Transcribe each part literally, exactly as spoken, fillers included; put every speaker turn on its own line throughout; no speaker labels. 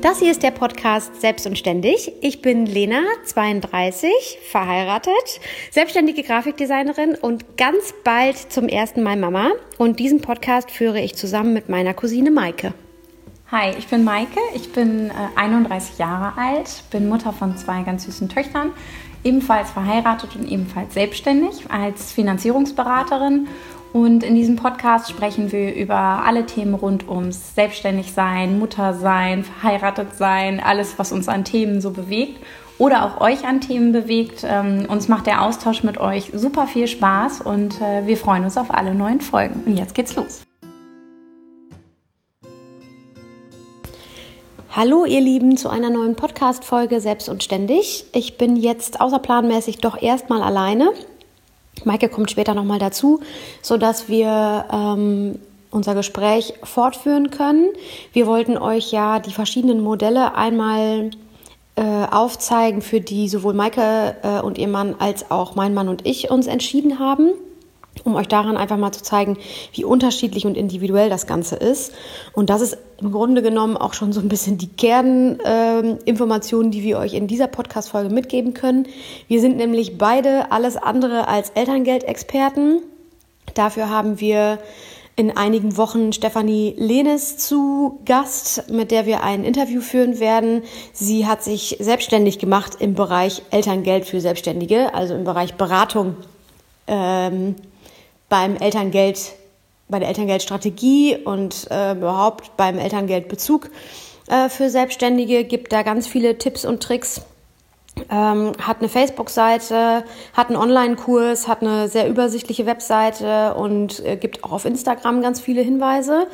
Das hier ist der Podcast Selbst und Ständig. Ich bin Lena, zweiunddreißig, verheiratet, selbstständige Grafikdesignerin und ganz bald zum ersten Mal Mama. Und diesen Podcast führe ich zusammen mit meiner Cousine Maike.
Hi, ich bin Maike, ich bin äh, einunddreißig Jahre alt, bin Mutter von zwei ganz süßen Töchtern, ebenfalls verheiratet und ebenfalls selbstständig als Finanzierungsberaterin. Und in diesem Podcast sprechen wir über alle Themen rund ums Selbstständigsein, Muttersein, verheiratet sein, alles, was uns an Themen so bewegt oder auch euch an Themen bewegt. Ähm, uns macht der Austausch mit euch super viel Spaß und äh, wir freuen uns auf alle neuen Folgen. Und jetzt geht's los.
Hallo ihr Lieben zu einer neuen Podcast-Folge Selbst und Ständig. Ich bin jetzt außerplanmäßig doch erstmal alleine. Maike kommt später nochmal dazu, sodass wir ähm, unser Gespräch fortführen können. Wir wollten euch ja die verschiedenen Modelle einmal äh, aufzeigen, für die sowohl Maike äh, und ihr Mann als auch mein Mann und ich uns entschieden haben, um euch daran einfach mal zu zeigen, wie unterschiedlich und individuell das Ganze ist. Und das ist im Grunde genommen auch schon so ein bisschen die Kerninformationen, äh, die wir euch in dieser Podcast-Folge mitgeben können. Wir sind nämlich beide alles andere als Elterngeldexperten. Dafür haben wir in einigen Wochen Stefanie Lehnes zu Gast, mit der wir ein Interview führen werden. Sie hat sich selbstständig gemacht im Bereich Elterngeld für Selbstständige, also im Bereich Beratung ähm, beim Elterngeld, bei der Elterngeldstrategie und äh, überhaupt beim Elterngeldbezug äh, für Selbstständige, gibt da ganz viele Tipps und Tricks, ähm, hat eine Facebook-Seite, hat einen Online-Kurs, hat eine sehr übersichtliche Webseite und äh, gibt auch auf Instagram ganz viele Hinweise.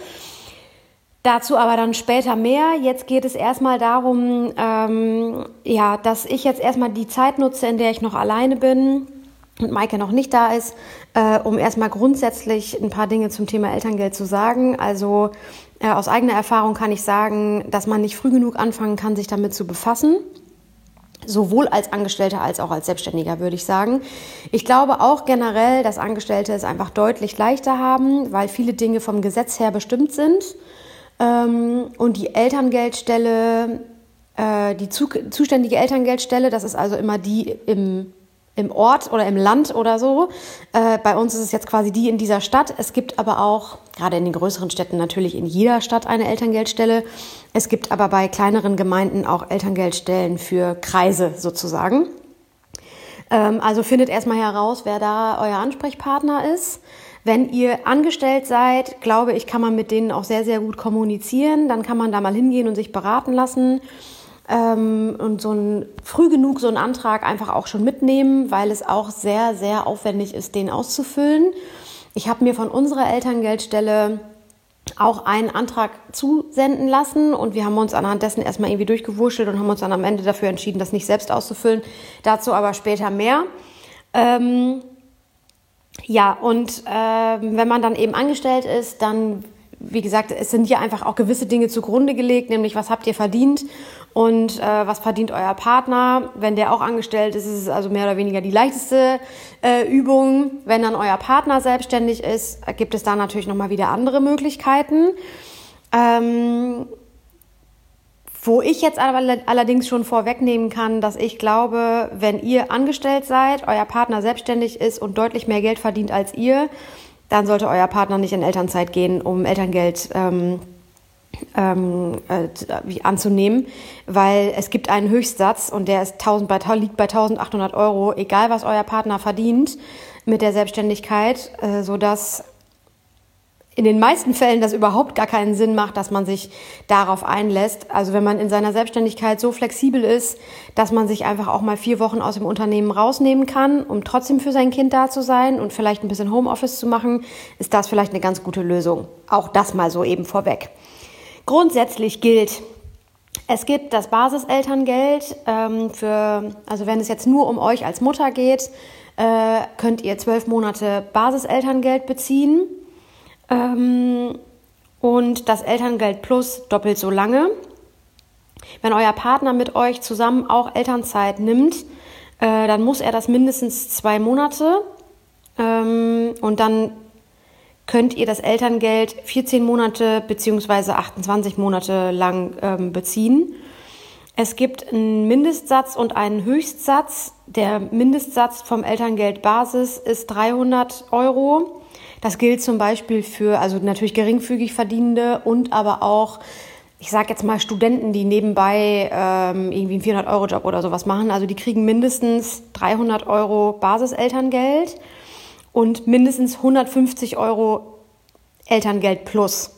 Dazu aber dann später mehr. Jetzt geht es erstmal darum, ähm, ja, dass ich jetzt erstmal die Zeit nutze, in der ich noch alleine bin und Maike noch nicht da ist, äh, um erstmal grundsätzlich ein paar Dinge zum Thema Elterngeld zu sagen. Also äh, aus eigener Erfahrung kann ich sagen, dass man nicht früh genug anfangen kann, sich damit zu befassen. Sowohl als Angestellter als auch als Selbstständiger, würde ich sagen. Ich glaube auch generell, dass Angestellte es einfach deutlich leichter haben, weil viele Dinge vom Gesetz her bestimmt sind. Ähm, und die Elterngeldstelle, äh, die zu, zuständige Elterngeldstelle, das ist also immer die im im Ort oder im Land oder so. Äh, bei uns ist es jetzt quasi die in dieser Stadt. Es gibt aber auch, gerade in den größeren Städten natürlich in jeder Stadt eine Elterngeldstelle. Es gibt aber bei kleineren Gemeinden auch Elterngeldstellen für Kreise sozusagen. Ähm, also findet erstmal heraus, wer da euer Ansprechpartner ist. Wenn ihr angestellt seid, glaube ich, kann man mit denen auch sehr, sehr gut kommunizieren. Dann kann man da mal hingehen und sich beraten lassen. Und so ein, früh genug so einen Antrag einfach auch schon mitnehmen, weil es auch sehr, sehr aufwendig ist, den auszufüllen. Ich habe mir von unserer Elterngeldstelle auch einen Antrag zusenden lassen und wir haben uns anhand dessen erstmal irgendwie durchgewurschtelt und haben uns dann am Ende dafür entschieden, das nicht selbst auszufüllen. Dazu aber später mehr. Ähm, ja, und äh, wenn man dann eben angestellt ist, dann, wie gesagt, es sind hier einfach auch gewisse Dinge zugrunde gelegt, nämlich was habt ihr verdient und äh, was verdient euer Partner. Wenn der auch angestellt ist, ist es also mehr oder weniger die leichteste äh, Übung. Wenn dann euer Partner selbstständig ist, gibt es da natürlich nochmal wieder andere Möglichkeiten. Ähm, wo ich jetzt allerdings schon vorwegnehmen kann, dass ich glaube, wenn ihr angestellt seid, euer Partner selbstständig ist und deutlich mehr Geld verdient als ihr, dann sollte euer Partner nicht in Elternzeit gehen, um Elterngeld ähm, ähm, äh, anzunehmen, weil es gibt einen Höchstsatz und der ist tausend bei, liegt bei eintausendachthundert Euro, egal was euer Partner verdient mit der Selbstständigkeit, äh, sodass in den meisten Fällen das überhaupt gar keinen Sinn macht, dass man sich darauf einlässt. Also wenn man in seiner Selbstständigkeit so flexibel ist, dass man sich einfach auch mal vier Wochen aus dem Unternehmen rausnehmen kann, um trotzdem für sein Kind da zu sein und vielleicht ein bisschen Homeoffice zu machen, ist das vielleicht eine ganz gute Lösung. Auch das mal so eben vorweg. Grundsätzlich gilt, es gibt das Basiselterngeld ähm, für, also wenn es jetzt nur um euch als Mutter geht, äh, könnt ihr zwölf Monate Basiselterngeld beziehen. Und das Elterngeld Plus doppelt so lange. Wenn euer Partner mit euch zusammen auch Elternzeit nimmt, äh, dann muss er das mindestens zwei Monate. Ähm, und dann könnt ihr das Elterngeld vierzehn Monate bzw. achtundzwanzig Monate lang ähm, beziehen. Es gibt einen Mindestsatz und einen Höchstsatz. Der Mindestsatz vom Elterngeldbasis ist dreihundert Euro. Das gilt zum Beispiel für, also natürlich geringfügig Verdienende und aber auch, ich sage jetzt mal Studenten, die nebenbei ähm, irgendwie einen vierhundert-Euro-Job oder sowas machen. Also die kriegen mindestens dreihundert Euro Basiselterngeld und mindestens hundertfünfzig Euro Elterngeld plus.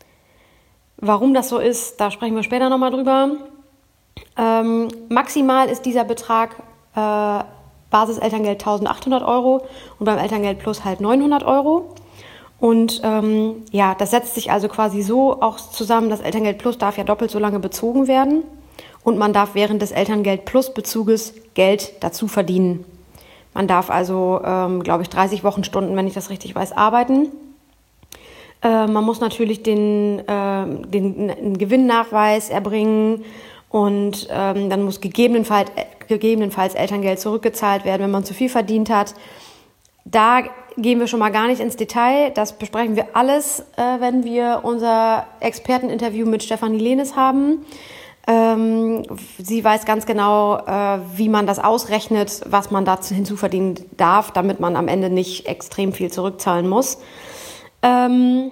Warum das so ist, da sprechen wir später nochmal drüber. Ähm, maximal ist dieser Betrag äh, Basiselterngeld eintausendachthundert Euro und beim Elterngeld plus halt neunhundert Euro. Und ähm, ja, das setzt sich also quasi so auch zusammen, das Elterngeld plus darf ja doppelt so lange bezogen werden und man darf während des Elterngeld plus Bezuges Geld dazu verdienen. Man darf also, ähm, glaube ich, dreißig Wochenstunden, wenn ich das richtig weiß, arbeiten. Äh, man muss natürlich den, äh, den, den Gewinnnachweis erbringen und ähm, dann muss gegebenenfalls, gegebenenfalls Elterngeld zurückgezahlt werden, wenn man zu viel verdient hat. Da gehen wir schon mal gar nicht ins Detail. Das besprechen wir alles, äh, wenn wir unser Experteninterview mit Stefanie Lehnes haben. Ähm, sie weiß ganz genau, äh, wie man das ausrechnet, was man dazu hinzuverdienen darf, damit man am Ende nicht extrem viel zurückzahlen muss. Ähm,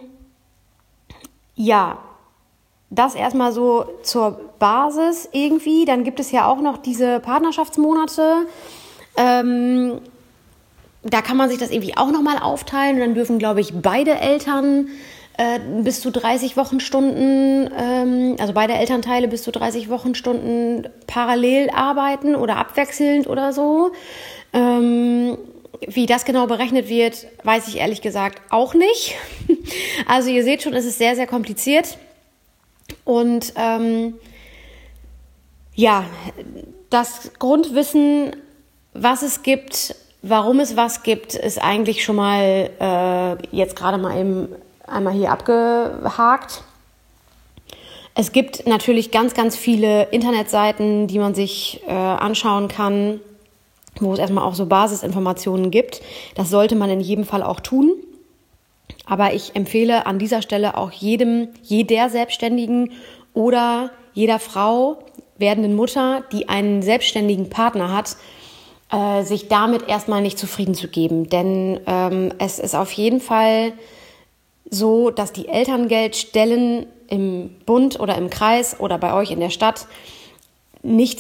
ja, das erstmal so zur Basis irgendwie. Dann gibt es ja auch noch diese Partnerschaftsmonate. Ähm, da kann man sich das irgendwie auch nochmal aufteilen. Und dann dürfen, glaube ich, beide Eltern äh, bis zu dreißig Wochenstunden, ähm, also beide Elternteile bis zu dreißig Wochenstunden parallel arbeiten oder abwechselnd oder so. Ähm, wie das genau berechnet wird, weiß ich ehrlich gesagt auch nicht. Also ihr seht schon, es ist sehr, sehr kompliziert. Und ähm, ja, das Grundwissen, was es gibt, warum es was gibt, ist eigentlich schon mal äh, jetzt gerade mal eben einmal hier abgehakt. Es gibt natürlich ganz, ganz viele Internetseiten, die man sich äh, anschauen kann, wo es erstmal auch so Basisinformationen gibt. Das sollte man in jedem Fall auch tun. Aber ich empfehle an dieser Stelle auch jedem, jeder Selbstständigen oder jeder Frau, werdenden Mutter, die einen selbstständigen Partner hat, äh, sich damit erstmal nicht zufrieden zu geben. Denn ähm, es ist auf jeden Fall so, dass die Elterngeldstellen im Bund oder im Kreis oder bei euch in der Stadt nicht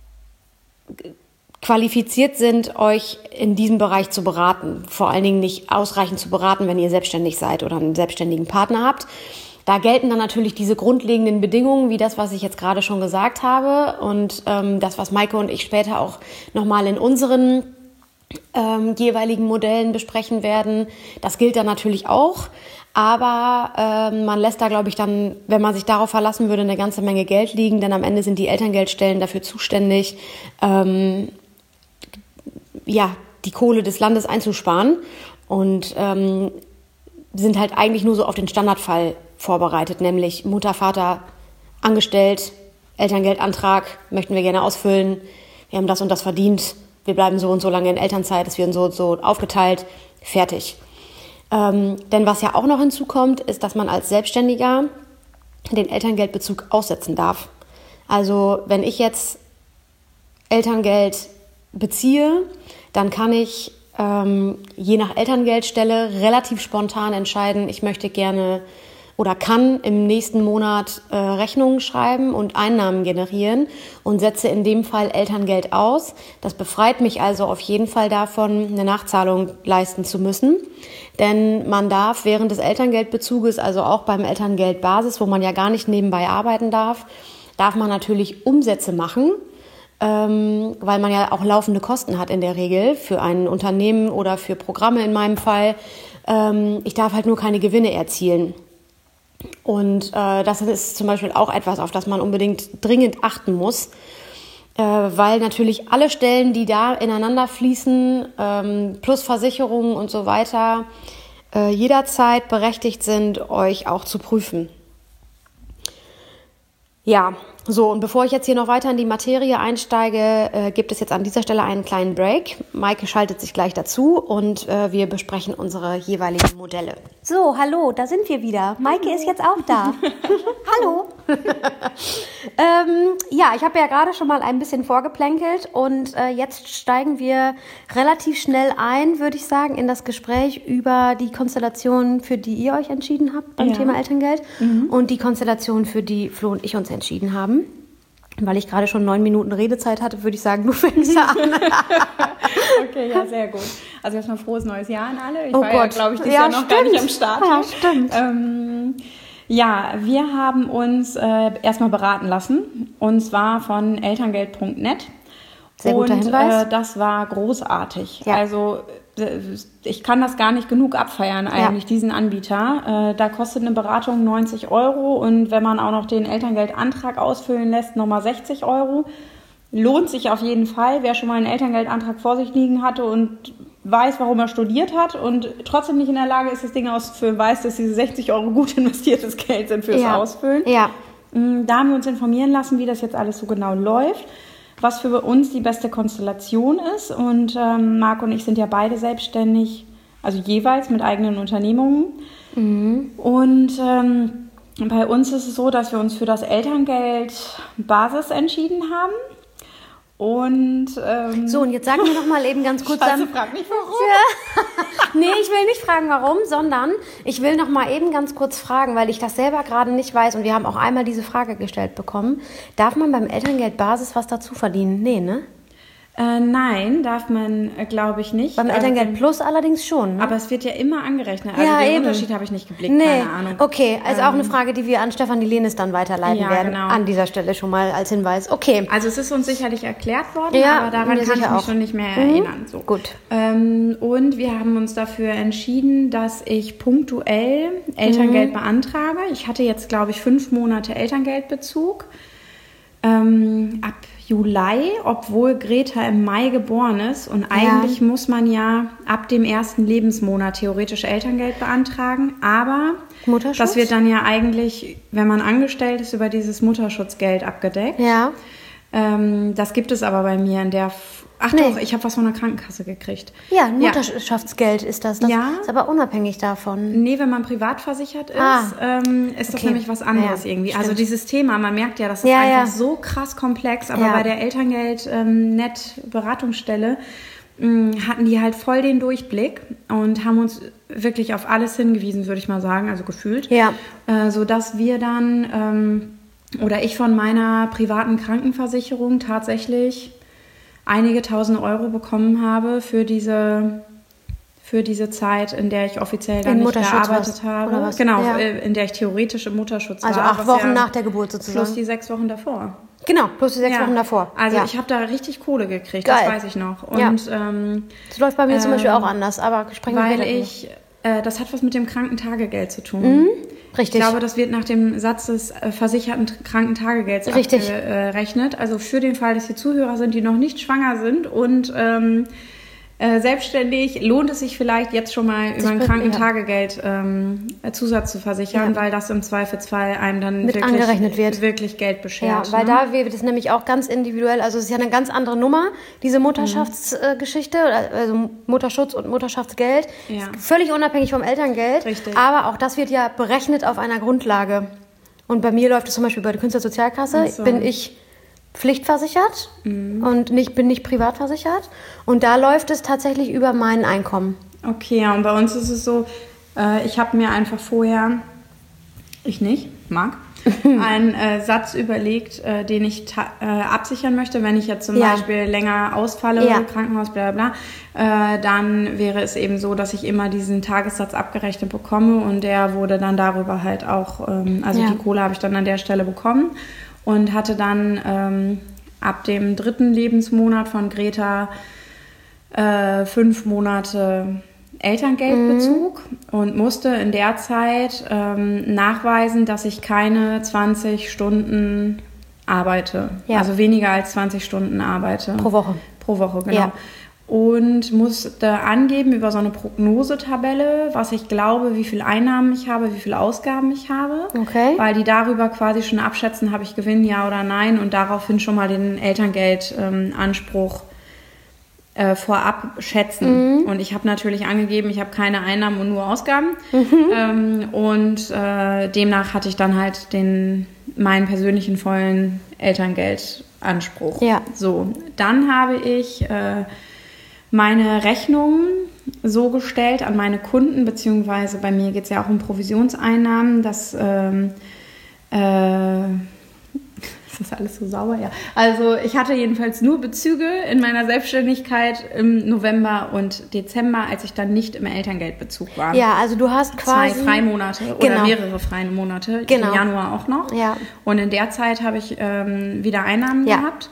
qualifiziert sind, euch in diesem Bereich zu beraten. Vor allen Dingen nicht ausreichend zu beraten, wenn ihr selbstständig seid oder einen selbstständigen Partner habt. Da gelten dann natürlich diese grundlegenden Bedingungen, wie das, was ich jetzt gerade schon gesagt habe und ähm, das, was Maike und ich später auch nochmal in unseren ähm, jeweiligen Modellen besprechen werden. Das gilt dann natürlich auch, aber ähm, man lässt da, glaube ich, dann, wenn man sich darauf verlassen würde, eine ganze Menge Geld liegen, denn am Ende sind die Elterngeldstellen dafür zuständig, ähm, ja, die Kohle des Landes einzusparen und ähm, sind halt eigentlich nur so auf den Standardfall vorbereitet, nämlich Mutter, Vater angestellt, Elterngeldantrag möchten wir gerne ausfüllen, wir haben das und das verdient, wir bleiben so und so lange in Elternzeit, es wird so und so aufgeteilt, fertig. Ähm, denn was ja auch noch hinzukommt, ist, dass man als Selbstständiger den Elterngeldbezug aussetzen darf. Also wenn ich jetzt Elterngeld beziehe, dann kann ich ähm, je nach Elterngeldstelle relativ spontan entscheiden, ich möchte gerne oder kann im nächsten Monat äh, Rechnungen schreiben und Einnahmen generieren und setze in dem Fall Elterngeld aus. Das befreit mich also auf jeden Fall davon, eine Nachzahlung leisten zu müssen. Denn man darf während des Elterngeldbezuges, also auch beim Elterngeldbasis, wo man ja gar nicht nebenbei arbeiten darf, darf man natürlich Umsätze machen, ähm, weil man ja auch laufende Kosten hat in der Regel für ein Unternehmen oder für Programme in meinem Fall. Ähm, ich darf halt nur keine Gewinne erzielen. Und äh, das ist zum Beispiel auch etwas, auf das man unbedingt dringend achten muss, äh, weil natürlich alle Stellen, die da ineinander fließen, ähm, plus Versicherungen und so weiter, äh, jederzeit berechtigt sind, euch auch zu prüfen. Ja, so, und bevor ich jetzt hier noch weiter in die Materie einsteige, äh, gibt es jetzt an dieser Stelle einen kleinen Break. Maike schaltet sich gleich dazu und äh, wir besprechen unsere jeweiligen Modelle. So. So, hallo, da sind wir wieder. Maike hallo. Ist jetzt auch da. Hallo. ähm, ja, ich habe ja gerade schon mal ein bisschen vorgeplänkelt und äh, jetzt steigen wir relativ schnell ein, würde ich sagen, in das Gespräch über die Konstellation, für die ihr euch entschieden habt beim ja. Thema Elterngeld mhm. und die Konstellation, für die Flo und ich uns entschieden haben. Weil ich gerade schon neun Minuten Redezeit hatte, würde ich sagen, du fängst an.
Okay, ja, sehr gut. Also erstmal frohes neues Jahr an alle. Ich
oh
war
Gott.
ja, glaube ich, dieses
ja,
Jahr noch
stimmt.
gar nicht am Start.
Ja, stimmt.
Ähm, ja, wir haben uns äh, erstmal beraten lassen. Und zwar von elterngeld punkt net.
Sehr guter
und,
Hinweis.
Äh, das war großartig.
Ja.
Also ich kann das gar nicht genug abfeiern eigentlich, ja. diesen Anbieter. Äh, da kostet eine Beratung neunzig Euro und wenn man auch noch den Elterngeldantrag ausfüllen lässt, nochmal sechzig Euro. Lohnt sich auf jeden Fall, wer schon mal einen Elterngeldantrag vor sich liegen hatte und weiß, warum er studiert hat und trotzdem nicht in der Lage ist, das Ding auszufüllen, weiß, dass diese sechzig Euro gut investiertes Geld sind fürs
ja.
Ausfüllen.
Ja.
Da haben wir uns informieren lassen, wie das jetzt alles so genau läuft, was für uns die beste Konstellation ist. Und ähm, Marc und ich sind ja beide selbstständig, also jeweils mit eigenen Unternehmungen. Mhm. Und ähm, bei uns ist es so, dass wir uns für das Elterngeld Basis entschieden haben. Und ähm,
so, und jetzt sagen wir noch mal eben ganz kurz...
Scheiße, frag nicht warum.
Ja. Nee, ich will nicht fragen, warum, sondern ich will noch mal eben ganz kurz fragen, weil ich das selber gerade nicht weiß und wir haben auch einmal diese Frage gestellt bekommen. Darf man beim Elterngeld Basis was dazu verdienen? Nee, ne?
Äh, nein, darf man, äh, glaube ich, nicht.
Beim Elterngeld Plus allerdings schon. Ne?
Aber es wird ja immer angerechnet. Also
ja,
den
eben.
Unterschied habe ich nicht geblickt,
nee.
keine Ahnung.
Okay, also ähm, auch eine Frage, die wir an Stefanie Lehnes dann weiterleiten
ja,
werden.
Genau.
An dieser Stelle schon mal als Hinweis. Okay.
Also es ist uns sicherlich erklärt worden,
ja,
aber daran kann ich mich
auch.
schon nicht mehr
mhm.
erinnern. So.
Gut.
Ähm, und wir haben uns dafür entschieden, dass ich punktuell Elterngeld mhm. beantrage. Ich hatte jetzt, glaube ich, fünf Monate Elterngeldbezug. Ähm, ab Juli, obwohl Greta im Mai geboren ist und eigentlich ja. muss man ja ab dem ersten Lebensmonat theoretisch Elterngeld beantragen, aber
Mutterschutz?
Das wird dann ja eigentlich, wenn man angestellt ist, über dieses Mutterschutzgeld abgedeckt.
Ja.
Ähm, das gibt es aber bei mir in der... F- Ach nee. doch, ich habe was von der Krankenkasse gekriegt.
Ja, ein Mutterschaftsgeld ist das. Das
ja.
ist aber unabhängig davon.
Nee, wenn man privat versichert ist,
ah.
ähm, ist okay. das nämlich was anderes ja, irgendwie.
Stimmt.
Also dieses Thema, man merkt ja, das ist
ja,
einfach
ja.
so krass komplex. Aber
ja.
bei der Elterngeld-Net-Beratungsstelle ähm, hatten die halt voll den Durchblick und haben uns wirklich auf alles hingewiesen, würde ich mal sagen, also gefühlt.
Ja.
Äh, sodass wir dann, ähm, oder ich von meiner privaten Krankenversicherung tatsächlich einige tausend Euro bekommen habe für diese, für diese Zeit, in der ich offiziell dann nicht gearbeitet habe.
Oder was?
Genau,
ja.
in der ich theoretisch im Mutterschutz
also
war.
Also acht Wochen ja nach der Geburt sozusagen.
Plus die sechs Wochen davor.
Genau, plus die sechs ja. Wochen davor.
Also
ja.
ich habe da richtig Kohle gekriegt,
Geil.
das weiß ich noch. Und,
ja.
ähm,
das läuft bei mir ähm, zum Beispiel auch anders, aber sprechen wir
Weil ich, äh, das hat was mit dem Krankentagegeld zu tun.
Mhm. Richtig.
Ich glaube, das wird nach dem Satz des äh, versicherten Krankentagegelds abgerechnet. Also für den Fall, dass hier Zuhörer sind, die noch nicht schwanger sind und ähm, äh, selbstständig, lohnt es sich vielleicht jetzt schon mal über ein Krankentagegeld ähm, Zusatz zu versichern, ja. weil das im Zweifelsfall einem dann
mit
wirklich,
angerechnet wird.
wirklich Geld beschert.
Ja, weil
ne?
da wird es nämlich auch ganz individuell, also es ist ja eine ganz andere Nummer, diese Mutterschaftsgeschichte, mhm. also Mutterschutz und Mutterschaftsgeld,
ja.
völlig unabhängig vom Elterngeld,
Richtig.
aber auch das wird ja berechnet auf einer Grundlage. Und bei mir läuft es zum Beispiel bei der Künstlersozialkasse, so. bin ich pflichtversichert mhm. und nicht, bin nicht privat versichert. Und da läuft es tatsächlich über mein Einkommen.
Okay, ja, und bei uns ist es so, äh, ich habe mir einfach vorher, ich nicht, Marc, einen äh, Satz überlegt, äh, den ich ta- äh, absichern möchte, wenn ich jetzt zum ja. Beispiel länger ausfalle, ja. Krankenhaus, bla bla bla, äh, dann wäre es eben so, dass ich immer diesen Tagessatz abgerechnet bekomme und der wurde dann darüber halt auch, ähm, also ja. die Kohle habe ich dann an der Stelle bekommen. Und hatte dann ähm, ab dem dritten Lebensmonat von Greta äh, fünf Monate Elterngeldbezug mhm. und musste in der Zeit ähm, nachweisen, dass ich keine zwanzig Stunden arbeite. Ja. Also weniger als zwanzig Stunden arbeite.
Pro Woche.
Pro Woche, genau.
Ja.
Und musste angeben über so eine Prognosetabelle, was ich glaube, wie viel Einnahmen ich habe, wie viele Ausgaben ich habe.
Okay.
Weil die darüber quasi schon abschätzen, habe ich Gewinn, ja oder nein, und daraufhin schon mal den Elterngeldanspruch ähm, äh, vorab schätzen. Mhm. Und ich habe natürlich angegeben, ich habe keine Einnahmen und nur Ausgaben. Mhm. Ähm, und äh, demnach hatte ich dann halt den meinen persönlichen vollen Elterngeldanspruch. Ja. So, dann habe ich äh, meine Rechnungen so gestellt an meine Kunden, beziehungsweise bei mir geht es ja auch um Provisionseinnahmen, dass ähm, äh, ist das alles so sauber? Ja. Also ich hatte jedenfalls nur Bezüge in meiner Selbstständigkeit im November und Dezember, als ich dann nicht im Elterngeldbezug war.
Ja, also du hast quasi...
Zwei Freimonate
genau.
oder mehrere freie Monate, genau. Im Januar auch noch. Ja. Und in der Zeit habe ich ähm, wieder Einnahmen ja. gehabt.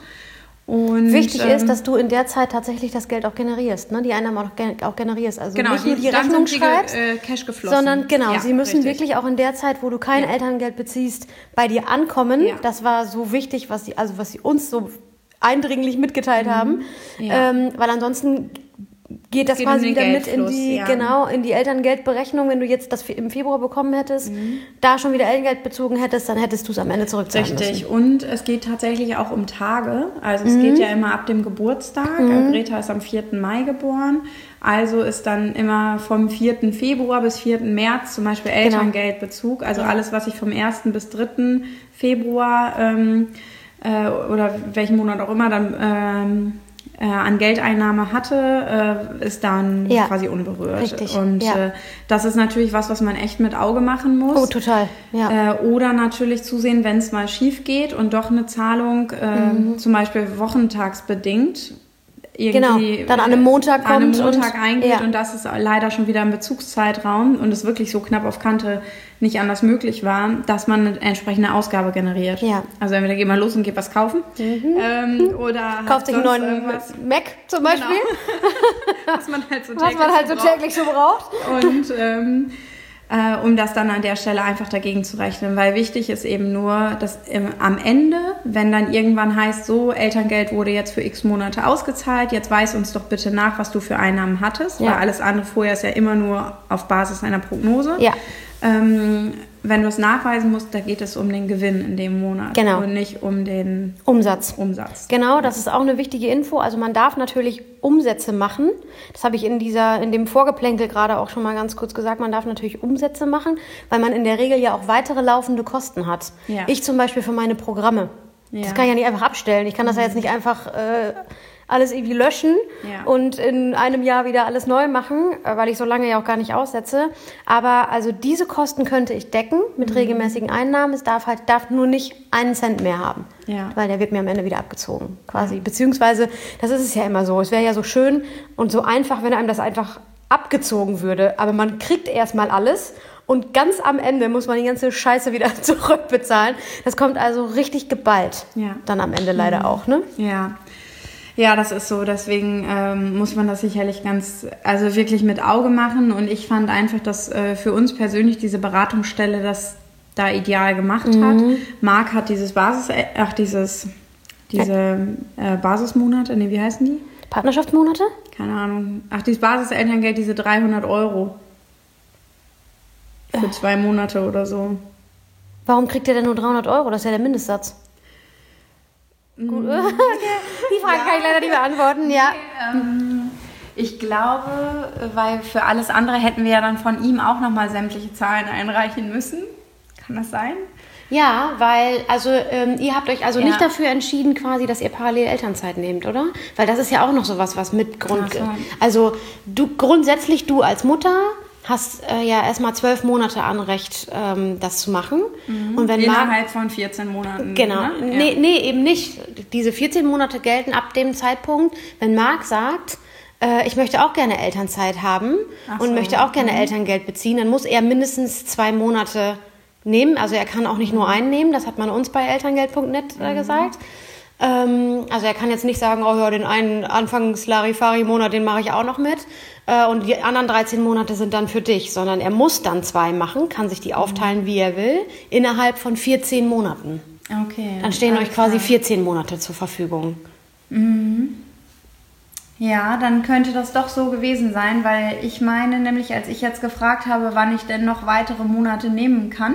Und,
wichtig
ähm,
ist, dass du in der Zeit tatsächlich das Geld auch generierst, ne? Die Einnahmen auch, auch generierst. Also
genau,
nicht nur die, die Rechnung schreibst, äh, Cash geflossen. Sondern genau, ja, sie müssen richtig. wirklich auch in der Zeit, wo du kein ja. Elterngeld beziehst, bei dir ankommen. Ja. Das war so wichtig, was sie, also was sie uns so eindringlich mitgeteilt mhm. haben, ja. ähm, weil ansonsten geht das geht quasi wieder mit in die ja. genau in die Elterngeldberechnung. Wenn du jetzt das im Februar bekommen hättest, mhm. da schon wieder Elterngeld bezogen hättest, dann hättest du es am Ende zurückzahlen müssen.
Richtig. Und es geht tatsächlich auch um Tage. Also es mhm. geht ja immer ab dem Geburtstag. Mhm. Greta ist am vierten Mai geboren. Also ist dann immer vom vierten Februar bis vierten März zum Beispiel Elterngeldbezug. Also ja. alles, was ich vom ersten bis dritten Februar ähm, äh, oder welchen Monat auch immer dann ähm, Äh, an Geldeinnahme hatte, äh, ist dann ja, quasi unberührt.
Richtig,
und
ja.
äh, das ist natürlich was, was man echt mit Auge machen muss.
Oh, total. Ja.
Äh, oder natürlich zusehen, wenn es mal schief geht und doch eine Zahlung, äh, mhm. zum Beispiel wochentagsbedingt, irgendwie
genau, dann an einem Montag kommt
an einem Montag
und,
eingeht
ja.
und das ist leider schon wieder im Bezugszeitraum und es wirklich so knapp auf Kante nicht anders möglich war, dass man eine entsprechende Ausgabe generiert. Ja. Also entweder geht man los und geht was kaufen mhm. ähm, oder
kauft sich einen neuen irgendwas. Mac zum Beispiel.
Genau. was man halt so täglich,
was man halt so, täglich so braucht.
Und ähm, äh, um das dann an der Stelle einfach dagegen zu rechnen. Weil wichtig ist eben nur, dass im, am Ende, wenn dann irgendwann heißt, so, Elterngeld wurde jetzt für x Monate ausgezahlt, jetzt weis uns doch bitte nach, was du für Einnahmen hattest. Ja. Weil alles andere vorher ist ja immer nur auf Basis einer Prognose. Ja. Ähm, wenn du es nachweisen musst, da geht es um den Gewinn in dem Monat
genau.
und nicht um den
Umsatz.
Umsatz.
Genau, das ist auch eine wichtige Info. Also man darf natürlich Umsätze machen. Das habe ich in dieser, in dem Vorgeplänkel gerade auch schon mal ganz kurz gesagt. Man darf natürlich Umsätze machen, weil man in der Regel ja auch weitere laufende Kosten hat. Ja. Ich zum Beispiel für meine Programme. Ja. Das kann ich ja nicht einfach abstellen. Ich kann das mhm. ja jetzt nicht einfach äh, alles irgendwie löschen ja. und in einem Jahr wieder alles neu machen, weil ich so lange ja auch gar nicht aussetze. Aber also diese Kosten könnte ich decken mit mhm. regelmäßigen Einnahmen. Es darf halt darf nur nicht einen Cent mehr haben, ja. weil der wird mir am Ende wieder abgezogen quasi. Ja. Beziehungsweise, das ist es ja immer so. Es wäre ja so schön und so einfach, wenn einem das einfach abgezogen würde. Aber man kriegt erstmal alles und ganz am Ende muss man die ganze Scheiße wieder zurückbezahlen. Das kommt also richtig geballt ja. dann am Ende leider mhm. auch, ne?
Ja. Ja, das ist so. Deswegen ähm, muss man das sicherlich ganz, also wirklich mit Auge machen. Und ich fand einfach, dass äh, für uns persönlich diese Beratungsstelle das da ideal gemacht mhm. hat. Marc hat dieses Basis, ach dieses, diese äh, Basismonate, nee, wie heißen die?
Partnerschaftsmonate?
Keine Ahnung. Ach, dieses Basiselterngeld, diese dreihundert Euro für zwei Monate oder so.
Warum kriegt ihr denn nur dreihundert Euro? Das ist ja der Mindestsatz. Gut. Die Frage ja. kann ich leider nicht beantworten, ja.
Okay, ähm, ich glaube, weil für alles andere hätten wir ja dann von ihm auch nochmal sämtliche Zahlen einreichen müssen. Kann das sein?
Ja, weil, also ähm, ihr habt euch also ja. nicht dafür entschieden quasi, dass ihr parallel Elternzeit nehmt, oder? Weil das ist ja auch noch sowas, was mit Grund... So. Also du grundsätzlich, du als Mutter... hast äh, ja erstmal zwölf Monate Anrecht, ähm, das zu machen.
Mhm. Und wenn Innerhalb Marc, von vierzehn Monaten.
Genau. Ne? Ja. Nee, nee, eben nicht. Diese vierzehn Monate gelten ab dem Zeitpunkt, wenn Marc sagt, äh, ich möchte auch gerne Elternzeit haben Ach und so. möchte auch gerne mhm. Elterngeld beziehen, dann muss er mindestens zwei Monate nehmen. Also er kann auch nicht nur einen nehmen, das hat man uns bei elterngeld punkt net äh, mhm. gesagt. Also er kann jetzt nicht sagen, oh ja, den einen Anfangs-Larifari-Monat, den mache ich auch noch mit und die anderen dreizehn Monate sind dann für dich, sondern er muss dann zwei machen, kann sich die aufteilen, wie er will, innerhalb von vierzehn Monaten.
Okay.
Dann stehen euch quasi vierzehn Monate zur Verfügung.
Mhm. Ja, dann könnte das doch so gewesen sein, weil ich meine nämlich, als ich jetzt gefragt habe, wann ich denn noch weitere Monate nehmen kann,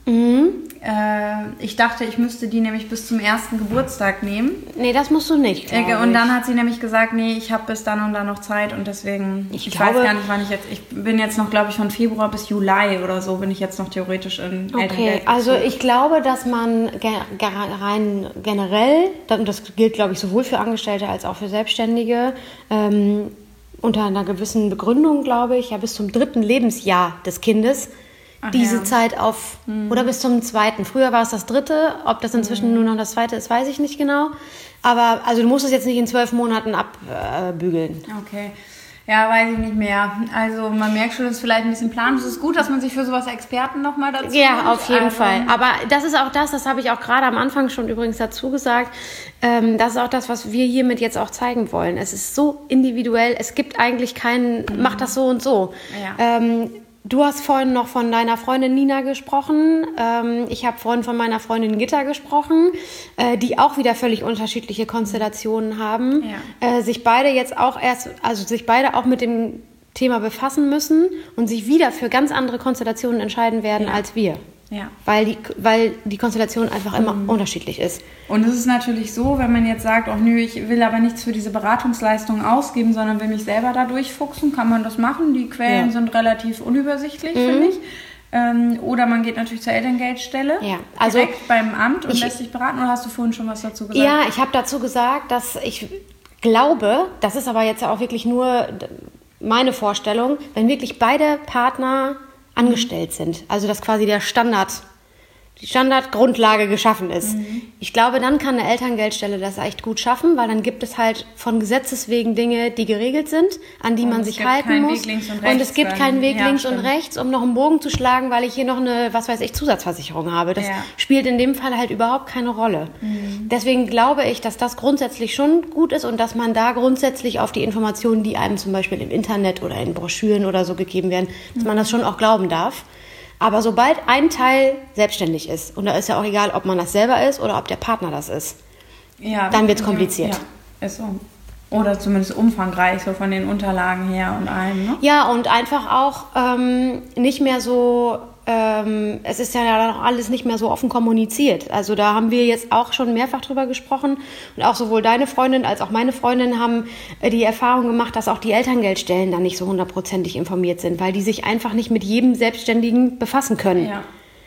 Mhm. Äh, ich dachte, ich müsste die nämlich bis zum ersten Geburtstag nehmen.
Nee, das musst du nicht.
Äh, und dann hat sie nämlich gesagt, nee, ich habe bis dann und dann noch Zeit und deswegen, ich, ich glaube, weiß gar nicht, wann ich jetzt, ich bin jetzt noch, glaube ich, von Februar bis Juli oder so, bin ich jetzt noch theoretisch in
okay.
Elterngeld.
Also ich glaube, dass man ge- ge- rein generell, und das gilt, glaube ich, sowohl für Angestellte als auch für Selbstständige, ähm, unter einer gewissen Begründung, glaube ich, ja bis zum dritten Lebensjahr des Kindes, Ach diese ja. Zeit auf, mhm. oder bis zum zweiten. Früher war es das dritte, ob das inzwischen mhm. nur noch das zweite ist, weiß ich nicht genau. Aber also du musst es jetzt nicht in zwölf Monaten abbügeln.
Äh, okay. Ja, weiß ich nicht mehr. Also man merkt schon, es ist vielleicht ein bisschen Plan. Es ist gut, dass man sich für sowas Experten nochmal dazu
Ja, nimmt. Auf jeden
also,
Fall. Aber das ist auch das, das habe ich auch gerade am Anfang schon übrigens dazu gesagt, ähm, das ist auch das, was wir hiermit jetzt auch zeigen wollen. Es ist so individuell, es gibt eigentlich keinen, mhm. mach das so und so.
Ja.
Ähm, Du hast vorhin noch von deiner Freundin Nina gesprochen. Ähm, ich habe vorhin von meiner Freundin Gitta gesprochen, äh, die auch wieder völlig unterschiedliche Konstellationen haben.
Ja.
Äh, sich beide jetzt auch erst, also sich beide auch mit dem Thema befassen müssen und sich wieder für ganz andere Konstellationen entscheiden werden
ja.
als wir.
Ja.
Weil die, weil die Konstellation einfach immer mhm. unterschiedlich ist.
Und es ist natürlich so, wenn man jetzt sagt, oh nö, ich will aber nichts für diese Beratungsleistung ausgeben, sondern will mich selber da durchfuchsen, kann man das machen. Die Quellen ja. sind relativ unübersichtlich, mhm. finde ich. Ähm, oder man geht natürlich zur Elterngeldstelle,
ja. also,
direkt beim Amt und
ich,
lässt sich beraten. Oder hast du vorhin schon was dazu gesagt?
Ja, ich habe dazu gesagt, dass ich glaube, das ist aber jetzt auch wirklich nur meine Vorstellung, wenn wirklich beide Partner angestellt sind, also dass quasi der Standard, die Standardgrundlage geschaffen ist. Mhm. Ich glaube, dann kann eine Elterngeldstelle das echt gut schaffen, weil dann gibt es halt von Gesetzes wegen Dinge, die geregelt sind, an die und man sich halten muss. Und, und es gibt keinen Weg links und rechts, um noch einen Bogen zu schlagen, weil ich hier noch eine, was weiß ich, Zusatzversicherung habe. Das ja. spielt in dem Fall halt überhaupt keine Rolle. Mhm. Deswegen glaube ich, dass das grundsätzlich schon gut ist und dass man da grundsätzlich auf die Informationen, die einem zum Beispiel im Internet oder in Broschüren oder so gegeben werden, dass man das schon auch glauben darf. Aber sobald ein Teil selbstständig ist, und da ist ja auch egal, ob man das selber ist oder ob der Partner das ist, ja, dann wird es kompliziert.
Ja, ist so. Oder zumindest umfangreich, so von den Unterlagen her und allem. Ne?
Ja, und einfach auch ähm, nicht mehr so, ähm, es ist ja dann auch alles nicht mehr so offen kommuniziert. Also da haben wir jetzt auch schon mehrfach drüber gesprochen und auch sowohl deine Freundin als auch meine Freundin haben äh, die Erfahrung gemacht, dass auch die Elterngeldstellen da nicht so hundertprozentig informiert sind, weil die sich einfach nicht mit jedem Selbstständigen befassen können. Ja.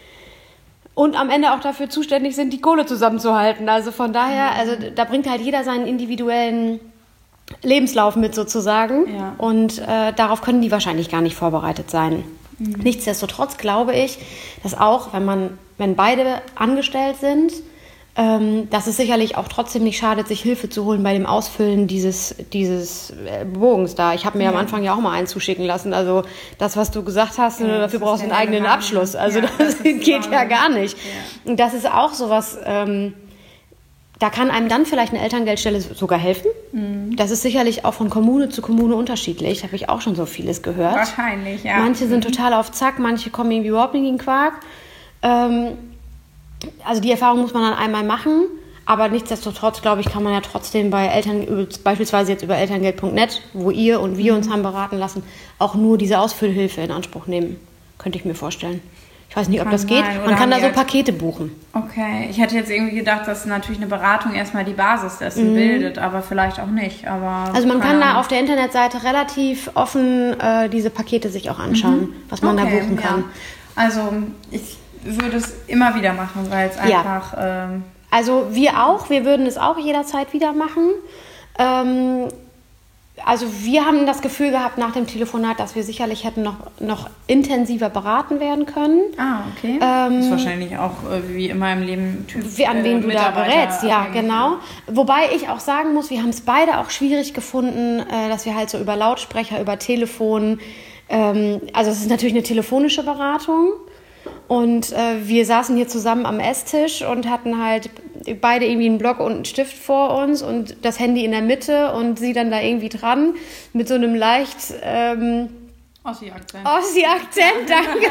Und am Ende auch dafür zuständig sind, die Kohle zusammenzuhalten. Also von daher, also da bringt halt jeder seinen individuellen Lebenslauf mit sozusagen. Ja. Und äh, darauf können die wahrscheinlich gar nicht vorbereitet sein. Mhm. Nichtsdestotrotz glaube ich, dass auch, wenn man, wenn beide angestellt sind, ähm, dass es sicherlich auch trotzdem nicht schadet, sich Hilfe zu holen bei dem Ausfüllen dieses, dieses äh, Bogens da. Ich habe mir ja. am Anfang ja auch mal einen zuschicken lassen. Also das, was du gesagt hast, ja, dafür brauchst du einen eigenen Abschluss. Also ja, das, das geht ja gar nicht. Ja. Und das ist auch sowas, ähm, da kann einem dann vielleicht eine Elterngeldstelle sogar helfen. Mhm. Das ist sicherlich auch von Kommune zu Kommune unterschiedlich. Habe ich auch schon so vieles gehört.
Wahrscheinlich, ja.
Manche sind mhm. total auf Zack, manche kommen irgendwie überhaupt nicht in den Quark. Ähm, also die Erfahrung muss man dann einmal machen. Aber nichtsdestotrotz, glaube ich, kann man ja trotzdem bei Eltern, beispielsweise jetzt über elterngeld punkt net, wo ihr und wir uns haben beraten lassen, auch nur diese Ausfüllhilfe in Anspruch nehmen. Könnte ich mir vorstellen. Ich weiß nicht, ob kann das geht. Man kann da so Pakete buchen.
Okay, ich hätte jetzt irgendwie gedacht, dass natürlich eine Beratung erstmal die Basis dessen mhm. bildet, aber vielleicht auch nicht. Aber
also man kann da auf der Internetseite relativ offen äh, diese Pakete sich auch anschauen, mhm. was man okay, da buchen kann.
Ja. Also ich würde es immer wieder machen, weil es einfach... Ja. Ähm
also wir auch, wir würden es auch jederzeit wieder machen. Ähm, Also wir haben das Gefühl gehabt nach dem Telefonat, dass wir sicherlich hätten noch, noch intensiver beraten werden können.
Ah, okay. Ähm, das ist wahrscheinlich auch äh, wie immer im Leben Typ,
wie an wen äh, du da berätst, ja, genau. Wobei ich auch sagen muss, wir haben es beide auch schwierig gefunden, äh, dass wir halt so über Lautsprecher, über Telefon, ähm, also es ist natürlich eine telefonische Beratung. Und äh, wir saßen hier zusammen am Esstisch und hatten halt beide irgendwie einen Block und einen Stift vor uns und das Handy in der Mitte und sie dann da irgendwie dran mit so einem leicht ähm,
Ossi-Akzent.
Ossi-Akzent, danke.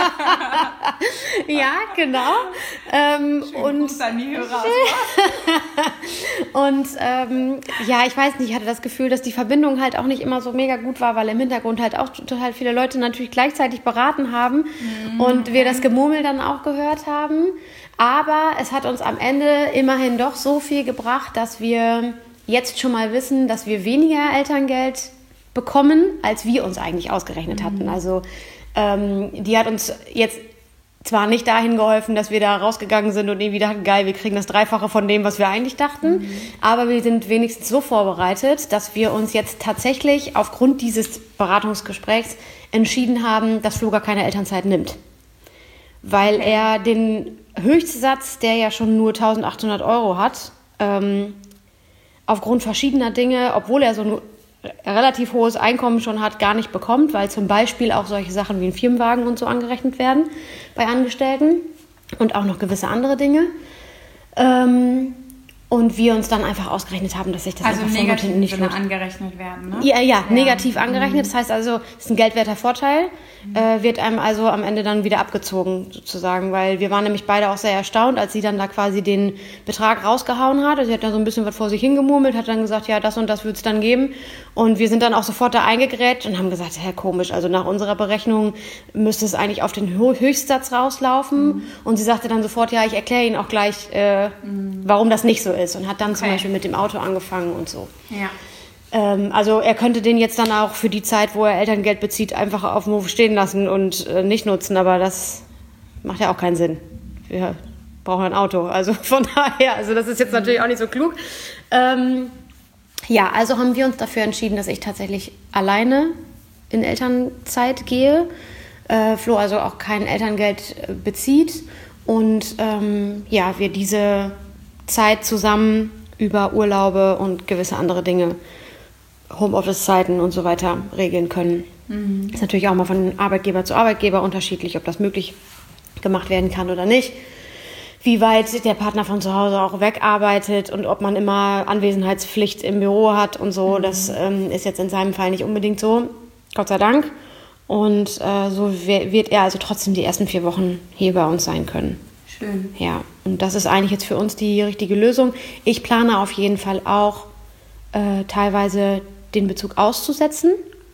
Ja, genau. Ähm,
Schönen Gruß an die Hörer.
Und ähm, ja, ich weiß nicht, ich hatte das Gefühl, dass die Verbindung halt auch nicht immer so mega gut war, weil im Hintergrund halt auch total viele Leute natürlich gleichzeitig beraten haben mhm, und okay. wir das Gemurmel dann auch gehört haben. Aber es hat uns am Ende immerhin doch so viel gebracht, dass wir jetzt schon mal wissen, dass wir weniger Elterngeld bekommen, als wir uns eigentlich ausgerechnet hatten. Mhm. Also ähm, die hat uns jetzt zwar nicht dahin geholfen, dass wir da rausgegangen sind und irgendwie dachten, geil, wir kriegen das Dreifache von dem, was wir eigentlich dachten, mhm. aber wir sind wenigstens so vorbereitet, dass wir uns jetzt tatsächlich aufgrund dieses Beratungsgesprächs entschieden haben, dass Flo gar keine Elternzeit nimmt. Weil okay. er den Höchstsatz, der ja schon nur eintausendachthundert Euro hat, ähm, aufgrund verschiedener Dinge, obwohl er so ein relativ hohes Einkommen schon hat, gar nicht bekommt, weil zum Beispiel auch solche Sachen wie ein Firmenwagen und so angerechnet werden bei Angestellten und auch noch gewisse andere Dinge. Ähm, und wir uns dann einfach ausgerechnet haben, dass sich das
also
einfach
negativ
von nicht lohnt.
angerechnet werden, ne?
Ja, ja, ja. negativ angerechnet. Das heißt also, es ist ein geldwerter Vorteil, mhm. äh, wird einem also am Ende dann wieder abgezogen sozusagen, weil wir waren nämlich beide auch sehr erstaunt, als sie dann da quasi den Betrag rausgehauen hat. Also sie hat da so ein bisschen was vor sich hingemurmelt, hat dann gesagt, ja, das und das wird es dann geben. Und wir sind dann auch sofort da eingegrätscht und haben gesagt, hä, komisch, also nach unserer Berechnung müsste es eigentlich auf den Höchstsatz rauslaufen. Mhm. Und sie sagte dann sofort, ja, ich erkläre Ihnen auch gleich, äh, mhm. warum das nicht so ist. Und hat dann okay. zum Beispiel mit dem Auto angefangen und so.
Ja.
Ähm, also er könnte den jetzt dann auch für die Zeit, wo er Elterngeld bezieht, einfach auf dem Hof stehen lassen und äh, nicht nutzen. Aber das macht ja auch keinen Sinn. Wir brauchen ein Auto. Also von daher, also das ist jetzt natürlich auch nicht so klug. Ähm, ja, also haben wir uns dafür entschieden, dass ich tatsächlich alleine in Elternzeit gehe. Äh, Flo also auch kein Elterngeld bezieht. Und ähm, ja, wir diese Zeit zusammen über Urlaube und gewisse andere Dinge, Homeoffice-Zeiten und so weiter regeln können. Mhm. Ist natürlich auch mal von Arbeitgeber zu Arbeitgeber unterschiedlich, ob das möglich gemacht werden kann oder nicht. Wie weit der Partner von zu Hause auch wegarbeitet und ob man immer Anwesenheitspflicht im Büro hat und so. Mhm. Das ähm, ist jetzt in seinem Fall nicht unbedingt so, Gott sei Dank. Und äh, so wird er also trotzdem die ersten vier Wochen hier bei uns sein können.
Schön.
Ja, und das ist eigentlich jetzt für uns die richtige Lösung. Ich plane auf jeden Fall auch äh, teilweise den Bezug auszusetzen.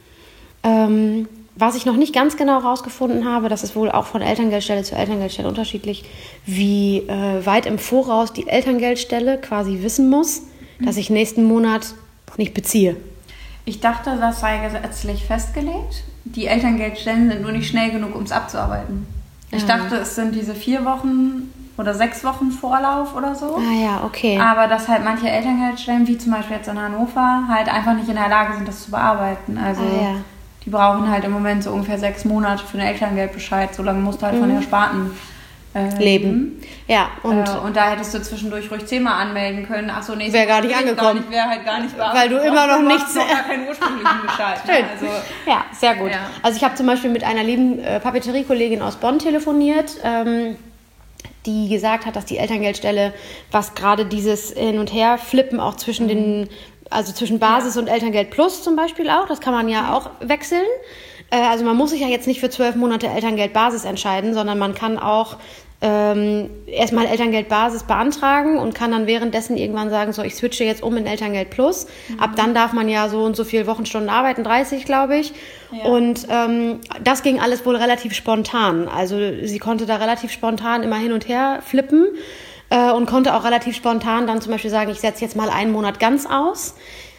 Ähm, was ich noch nicht ganz genau rausgefunden habe, das ist wohl auch von Elterngeldstelle zu Elterngeldstelle unterschiedlich, wie äh, weit im Voraus die Elterngeldstelle quasi wissen muss, mhm. dass ich nächsten Monat nicht beziehe.
Ich dachte, das sei gesetzlich festgelegt. Die Elterngeldstellen sind nur nicht schnell genug, um es abzuarbeiten. Ich dachte, es sind diese vier Wochen oder sechs Wochen Vorlauf oder so.
Ah ja, okay.
Aber dass halt manche Elterngeldstellen, wie zum Beispiel jetzt in Hannover, halt einfach nicht in der Lage sind, das zu bearbeiten. Also
ah, ja.
die brauchen halt im Moment so ungefähr sechs Monate für den Elterngeldbescheid. So lange musst du halt mhm. von den Ersparten äh, leben.
Ja, und,
äh, und da hättest du zwischendurch ruhig zehnmal anmelden können. Achso, nee,
wäre gar nicht angekommen.
Wäre halt gar nicht bearbeitet.
Weil du immer noch nichts...
noch gar keinen ursprünglichen Bescheid.
Schön.
Ne? Also,
ja, sehr gut.
Ja.
Also ich habe zum Beispiel mit einer lieben äh, Papeterie-Kollegin aus Bonn telefoniert, ähm, die gesagt hat, dass die Elterngeldstelle, was gerade dieses Hin- und Her-Flippen auch zwischen mhm. den, also zwischen Basis ja. und Elterngeld Plus zum Beispiel auch, das kann man ja auch wechseln. Also man muss sich ja jetzt nicht für zwölf Monate Elterngeldbasis entscheiden, sondern man kann auch ähm, erstmal Elterngeldbasis beantragen und kann dann währenddessen irgendwann sagen, so ich switche jetzt um in Elterngeld Plus. Mhm. Ab dann darf man ja so und so viele Wochenstunden arbeiten, dreißig glaube ich. Ja. Und ähm, das ging alles wohl relativ spontan. Also sie konnte da relativ spontan immer hin und her flippen äh, und konnte auch relativ spontan dann zum Beispiel sagen, ich setze jetzt mal einen Monat ganz aus.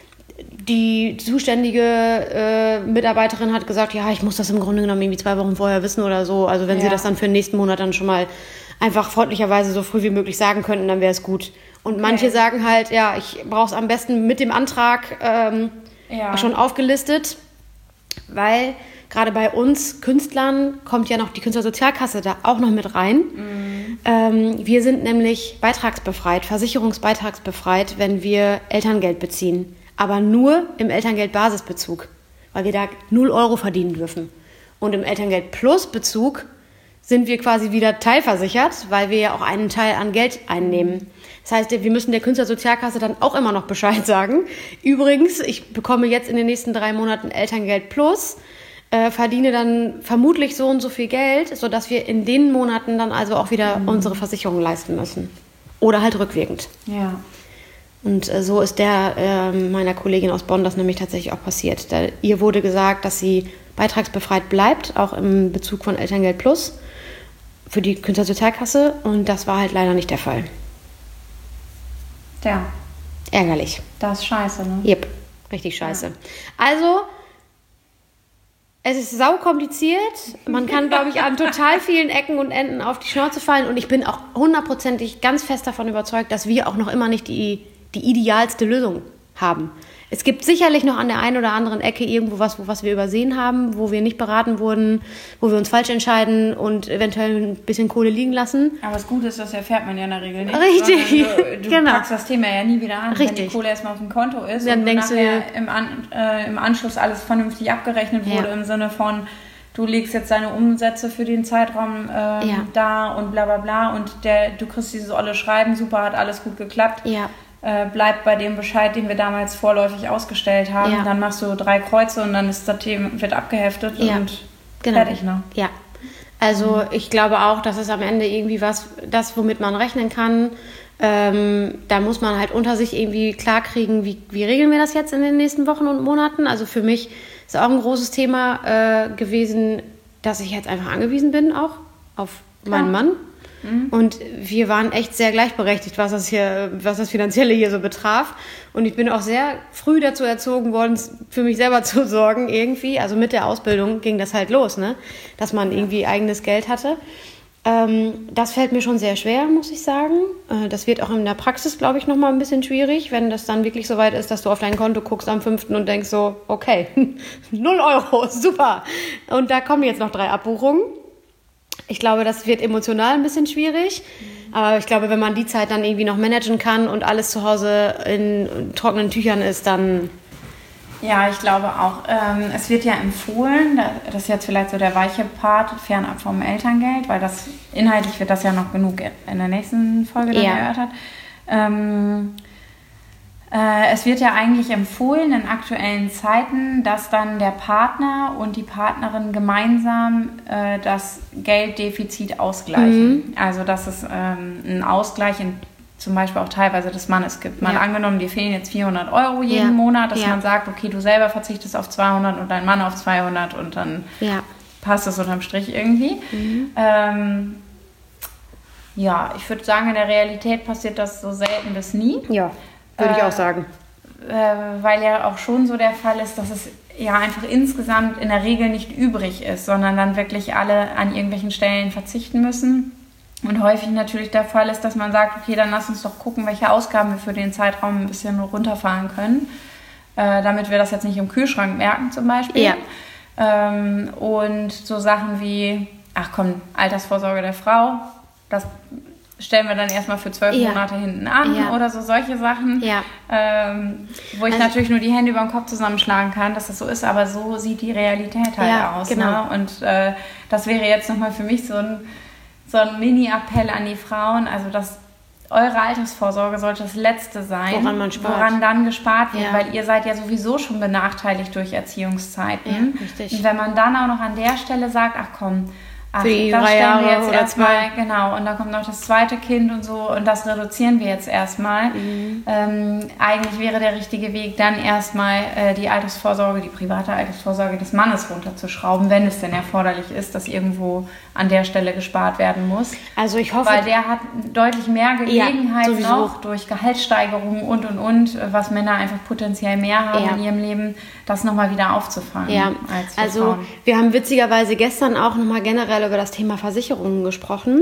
Die zuständige äh, Mitarbeiterin hat gesagt, ja, ich muss das im Grunde genommen irgendwie zwei Wochen vorher wissen oder so. Also wenn ja. sie das dann für den nächsten Monat dann schon mal einfach freundlicherweise so früh wie möglich sagen könnten, dann wäre es gut. Und okay. manche sagen halt, ja, ich brauche es am besten mit dem Antrag ähm, ja. schon aufgelistet, weil gerade bei uns Künstlern kommt ja noch die Künstlersozialkasse da auch noch mit rein. Mhm. Ähm, wir sind nämlich beitragsbefreit, versicherungsbeitragsbefreit, wenn wir Elterngeld beziehen. Aber nur im Elterngeldbasisbezug, weil wir da null Euro verdienen dürfen. Und im Elterngeld-Plus-Bezug sind wir quasi wieder teilversichert, weil wir ja auch einen Teil an Geld einnehmen. Das heißt, wir müssen der Künstlersozialkasse dann auch immer noch Bescheid sagen. Übrigens, ich bekomme jetzt in den nächsten drei Monaten Elterngeld Plus. äh, verdiene dann vermutlich so und so viel Geld, sodass wir in den Monaten dann also auch wieder mhm. unsere Versicherung leisten müssen. Oder halt rückwirkend.
Ja.
Und äh, so ist der äh, meiner Kollegin aus Bonn das nämlich tatsächlich auch passiert. Da, ihr wurde gesagt, dass sie beitragsbefreit bleibt, auch im Bezug von Elterngeld Plus für die Künstlersozialkasse. Und das war halt leider nicht der Fall.
Ja.
Ärgerlich.
Das ist scheiße, ne?
Jep, richtig scheiße. Ja. Also, es ist saukompliziert. Man kann, glaube ich, an total vielen Ecken und Enden auf die Schnauze fallen. Und ich bin auch hundertprozentig ganz fest davon überzeugt, dass wir auch noch immer nicht die, die idealste Lösung haben. Es gibt sicherlich noch an der einen oder anderen Ecke irgendwo was, wo, was wir übersehen haben, wo wir nicht beraten wurden, wo wir uns falsch entscheiden und eventuell ein bisschen Kohle liegen lassen.
Aber das Gute ist, das erfährt man ja in der Regel nicht.
Richtig,
du, du
genau.
packst das Thema ja nie wieder an,
Richtig.
wenn die Kohle erstmal auf dem Konto ist
Dann
und
denkst du
nachher im, an, äh, im Anschluss alles vernünftig abgerechnet wurde, ja. im Sinne von, du legst jetzt deine Umsätze für den Zeitraum ähm, ja. da und bla bla bla und der, du kriegst dieses olle Schreiben, super, hat alles gut geklappt.
Ja.
Bleibt bei dem Bescheid, den wir damals vorläufig ausgestellt haben. Ja. Dann machst du drei Kreuze und dann ist das Thema, wird abgeheftet ja. und genau. fertig. Ne?
Ja, also ich glaube auch, das ist am Ende irgendwie was, das, womit man rechnen kann. Ähm, da muss man halt unter sich irgendwie klarkriegen, wie, wie regeln wir das jetzt in den nächsten Wochen und Monaten. Also für mich ist auch ein großes Thema äh, gewesen, dass ich jetzt einfach angewiesen bin auch auf meinen ja. Mann. Und wir waren echt sehr gleichberechtigt, was das hier, was das Finanzielle hier so betraf. Und ich bin auch sehr früh dazu erzogen worden, für mich selber zu sorgen irgendwie. Also mit der Ausbildung ging das halt los, ne? Dass man irgendwie eigenes Geld hatte. Ähm, das fällt mir schon sehr schwer, muss ich sagen. Äh, das wird auch in der Praxis, glaube ich, nochmal ein bisschen schwierig, wenn das dann wirklich so weit ist, dass du auf dein Konto guckst am fünften und denkst so, okay, null Euro, super. Und da kommen jetzt noch drei Abbuchungen. Ich glaube, das wird emotional ein bisschen schwierig. Aber ich glaube, wenn man die Zeit dann irgendwie noch managen kann und alles zu Hause in trockenen Tüchern ist, dann...
Ja, ich glaube auch. Ähm, es wird ja empfohlen, das ist jetzt vielleicht so der weiche Part, fernab vom Elterngeld, weil das inhaltlich wird das ja noch genug in der nächsten Folge dann
ja.
erörtert. Ähm, äh, es wird ja eigentlich empfohlen in aktuellen Zeiten, dass dann der Partner und die Partnerin gemeinsam äh, das Gelddefizit ausgleichen. Mhm. Also dass es ähm, einen Ausgleich in zum Beispiel auch teilweise des Mannes gibt. Mal ja. angenommen, dir fehlen jetzt vierhundert Euro jeden ja. Monat, dass ja. man sagt, okay, du selber verzichtest auf zweihundert und dein Mann auf zweihundert und dann ja. passt es unterm Strich irgendwie. Mhm. Ähm, ja, ich würde sagen, in der Realität passiert das so selten bis nie.
Ja, würde äh, ich auch sagen.
Äh, weil ja auch schon so der Fall ist, dass es ja einfach insgesamt in der Regel nicht übrig ist, sondern dann wirklich alle an irgendwelchen Stellen verzichten müssen. Und häufig natürlich der Fall ist, dass man sagt, okay, dann lass uns doch gucken, welche Ausgaben wir für den Zeitraum ein bisschen runterfahren können, äh, damit wir das jetzt nicht im Kühlschrank merken zum Beispiel.
Ja.
Ähm, und so Sachen wie, ach komm, Altersvorsorge der Frau, das stellen wir dann erstmal für zwölf ja. Monate hinten an ja. oder so solche Sachen,
ja.
ähm, wo ich also, natürlich nur die Hände über den Kopf zusammenschlagen kann, dass das so ist, aber so sieht die Realität halt
ja,
aus.
Genau.
Ne? Und äh, das wäre jetzt nochmal für mich so ein So ein Mini-Appell an die Frauen, also dass eure Altersvorsorge sollte das Letzte sein,
woran, man spart.
woran dann gespart wird,
ja.
weil ihr seid ja sowieso schon benachteiligt durch Erziehungszeiten.
Ja, richtig.
Und wenn man dann auch noch an der Stelle sagt, ach komm, ach,
für die
das
drei
stellen wir
Jahre
jetzt
oder
erstmal,
zwei.
genau, und dann kommt noch das zweite Kind und so und das reduzieren wir jetzt erstmal. Mhm. Ähm, eigentlich wäre der richtige Weg, dann erstmal äh, die Altersvorsorge, die private Altersvorsorge des Mannes runterzuschrauben, wenn es denn erforderlich ist, dass irgendwo an der Stelle gespart werden muss.
Also ich hoffe...
Weil der hat deutlich mehr Gelegenheit
ja,
noch durch Gehaltssteigerungen und und und, was Männer einfach potenziell mehr haben
ja.
in ihrem Leben, das nochmal wieder aufzufangen.
Ja,
als
also
Frauen.
Wir haben witzigerweise gestern auch nochmal generell über das Thema Versicherungen gesprochen.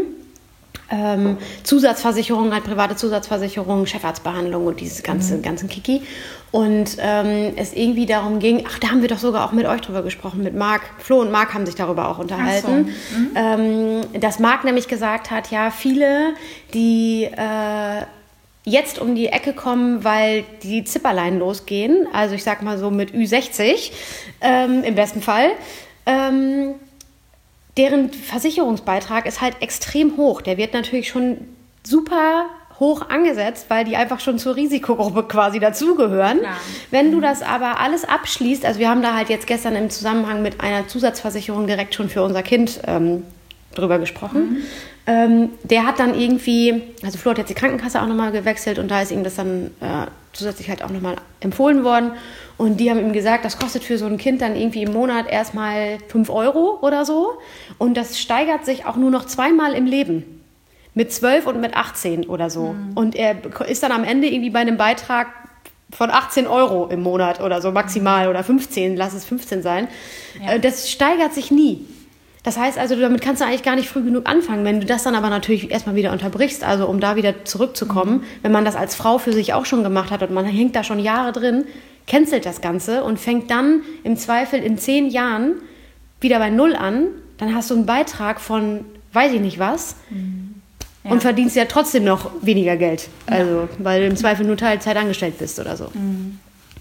Ähm, Zusatzversicherungen, halt private Zusatzversicherungen, Chefarztbehandlung und dieses ganze, mhm. ganzen Kiki. Und ähm, es irgendwie darum ging, ach, da haben wir doch sogar auch mit euch drüber gesprochen, mit Marc. Flo und Marc haben sich darüber auch unterhalten. So. Mhm. Ähm, dass Marc nämlich gesagt hat, ja, viele, die äh, jetzt um die Ecke kommen, weil die Zipperlein losgehen, also ich sag mal so mit Ü sechzig ähm, im besten Fall, ähm, deren Versicherungsbeitrag ist halt extrem hoch. Der wird natürlich schon super hoch angesetzt, weil die einfach schon zur Risikogruppe quasi dazugehören. Ja. Wenn du das aber alles abschließt, also wir haben da halt jetzt gestern im Zusammenhang mit einer Zusatzversicherung direkt schon für unser Kind ähm, drüber gesprochen. Mhm. Ähm, der hat dann irgendwie, also Flo hat jetzt die Krankenkasse auch nochmal gewechselt und da ist ihm das dann äh, zusätzlich halt auch nochmal empfohlen worden. Und die haben ihm gesagt, das kostet für so ein Kind dann irgendwie im Monat erstmal fünf Euro oder so. Und das steigert sich auch nur noch zweimal im Leben. Mit zwölf und mit achtzehn oder so. Mhm. Und er ist dann am Ende irgendwie bei einem Beitrag von achtzehn Euro im Monat oder so maximal oder fünfzehn, lass es fünfzehn sein. Ja. Das steigert sich nie. Das heißt also, damit kannst du eigentlich gar nicht früh genug anfangen. Wenn du das dann aber natürlich erstmal wieder unterbrichst, also um da wieder zurückzukommen, mhm. wenn man das als Frau für sich auch schon gemacht hat und man hängt da schon Jahre drin, cancelt das Ganze und fängt dann im Zweifel in zehn Jahren wieder bei Null an, dann hast du einen Beitrag von weiß ich nicht was mhm. ja. und verdienst ja trotzdem noch weniger Geld, also ja. weil du im Zweifel nur Teilzeit angestellt bist oder so.
Mhm.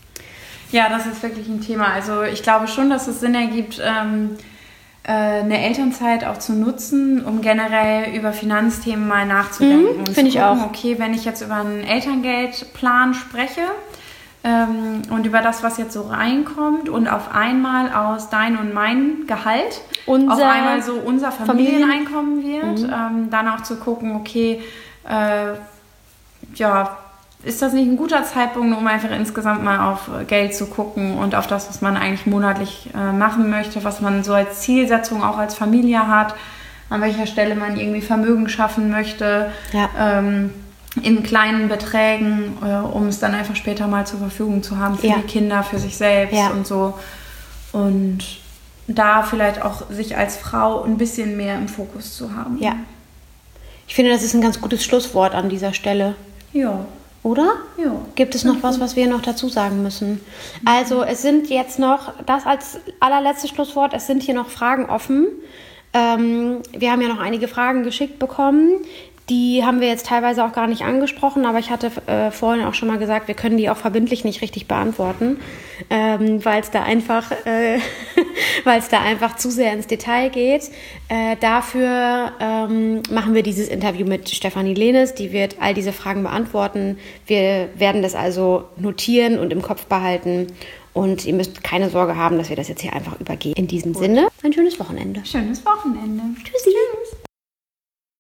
Ja, das ist wirklich ein Thema. Also ich glaube schon, dass es Sinn ergibt, ähm, eine Elternzeit auch zu nutzen, um generell über Finanzthemen mal nachzudenken.
Mhm, finde ich auch.
Okay, wenn ich jetzt über einen Elterngeldplan spreche ähm, und über das, was jetzt so reinkommt und auf einmal aus dein und mein Gehalt unser auf einmal so unser Familieneinkommen wird, mhm. ähm, dann auch zu gucken, okay, äh, ja, ist das nicht ein guter Zeitpunkt, um einfach insgesamt mal auf Geld zu gucken und auf das, was man eigentlich monatlich äh, machen möchte, was man so als Zielsetzung auch als Familie hat, an welcher Stelle man irgendwie Vermögen schaffen möchte, ja. ähm, in kleinen Beträgen, äh, um es dann einfach später mal zur Verfügung zu haben für ja. die Kinder, für sich selbst ja. und so. Und da vielleicht auch sich als Frau ein bisschen mehr im Fokus zu haben.
Ja. Ich finde, das ist ein ganz gutes Schlusswort an dieser Stelle.
Ja.
Oder?
Ja.
Gibt es noch was, was wir noch dazu sagen müssen? Also es sind jetzt noch, das als allerletztes Schlusswort, es sind hier noch Fragen offen. Ähm, wir haben ja noch einige Fragen geschickt bekommen. Die haben wir jetzt teilweise auch gar nicht angesprochen, aber ich hatte äh, vorhin auch schon mal gesagt, wir können die auch verbindlich nicht richtig beantworten, ähm, weil es da einfach, äh, weil es da einfach zu sehr ins Detail geht. Äh, dafür ähm, machen wir dieses Interview mit Stefanie Lehnes, die wird all diese Fragen beantworten. Wir werden das also notieren und im Kopf behalten. Und ihr müsst keine Sorge haben, dass wir das jetzt hier einfach übergehen. In diesem Gut. Sinne, ein schönes Wochenende.
Schönes Wochenende.
Tschüss.